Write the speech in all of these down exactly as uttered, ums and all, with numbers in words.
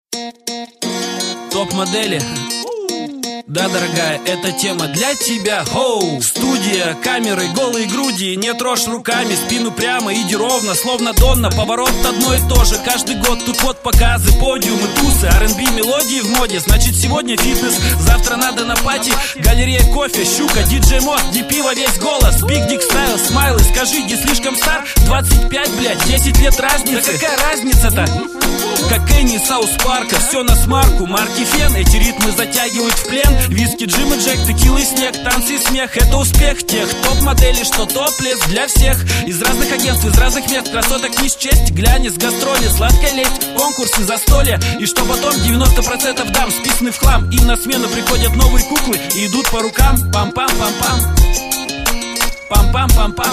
Топ-модели. Да, дорогая, эта тема для тебя. Хоу! Студия, камеры, голые груди. Не трожь руками, спину прямо, иди ровно, словно Донна. Поворот одно и то же, каждый год тут вот показы, подиумы, тусы, ар энд би, мелодии в моде. Значит, сегодня фитнес, завтра надо на пати. Галерея кофе, щука, диджей мод, ди пиво, весь голос. Биг Дик стайл, смайлы, скажи, где слишком стар? двадцать пять, блядь, десять лет разницы. Да какая разница-то? Как Энни Саус Парка, все на смарку. Марки Фен, эти ритмы затягивают в плен. Виски, Джим и Джек, текила и снег, танцы и смех. Это успех тех топ-моделей, что топлес для всех. Из разных агентств, из разных мест, красоток не счесть. Глянец, гастроли, сладкая лесть, конкурсы, застолья. И что потом девяносто процентов дам списаны в хлам. Им на смену приходят новые куклы и идут по рукам. Пам-пам-пам-пам, пам-пам-пам-пам.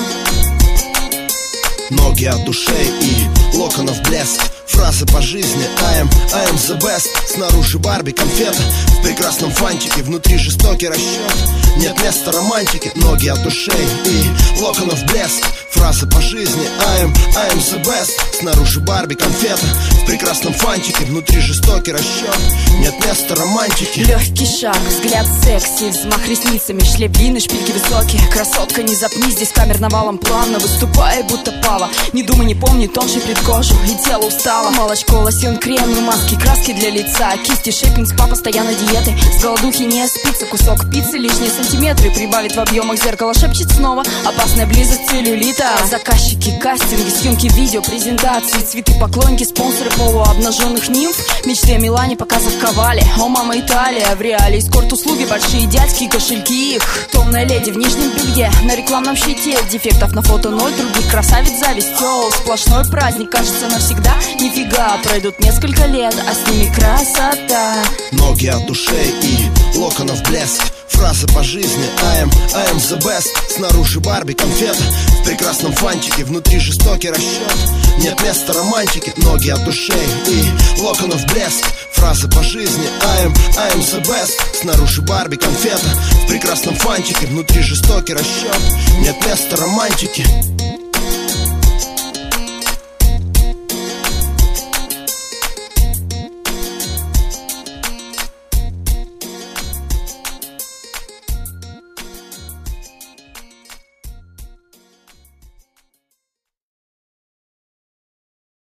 Ноги от ушей и локонов блеск. Фразы по жизни I am, I am the best. Снаружи Барби, конфета в прекрасном фантике. Внутри жестокий расчет, нет места романтики. Ноги от ушей и локонов блеск. Фразы по жизни I am, I am the best. Снаружи Барби, конфета в прекрасном фантике. Внутри жестокий расчет, нет места романтики. Легкий шаг, взгляд секси, взмах ресницами, шлеп длинный, шпильки высокие. Красотка, не запни, здесь камер навалом плавно. Выступай, будто пава. Не думай, не помни, тоньше пред кожу и тело устало. Молочко, лосьон, крем, маски, краски для лица. Кисти, шейпинг, спа, постоянно диеты. С голодухи не спится, кусок пиццы, лишние сантиметры. Прибавит в объемах, зеркало шепчет снова. Опасная близость целлюлита. Заказчики, кастинги, съемки видео, презентации. Цветы, поклонники, спонсоры полуобнаженных нимф. Мечты о Милане, показы в Ковале. О, мама, Италия, в реале. Эскорт-услуги, большие дядьки, кошельки их. Томная леди в нижнем белье, на рекламном щите. Дефектов на фото ноль, других красавиц зависть. О, сплошной праздник, кажется навсегда. Нифига, пройдут несколько лет, а с ними красота. Ноги от ушей и локонов блеск. Фразы по жизни I am, I am the best. Снаружи Барби, конфета в прекрасном фантике. Внутри жестокий расчет, нет места романтики. Ноги от ушей и локонов блеск. Фразы по жизни I am, I am the best. Снаружи Барби, конфета в прекрасном фантике. Внутри жестокий расчет, нет места романтики.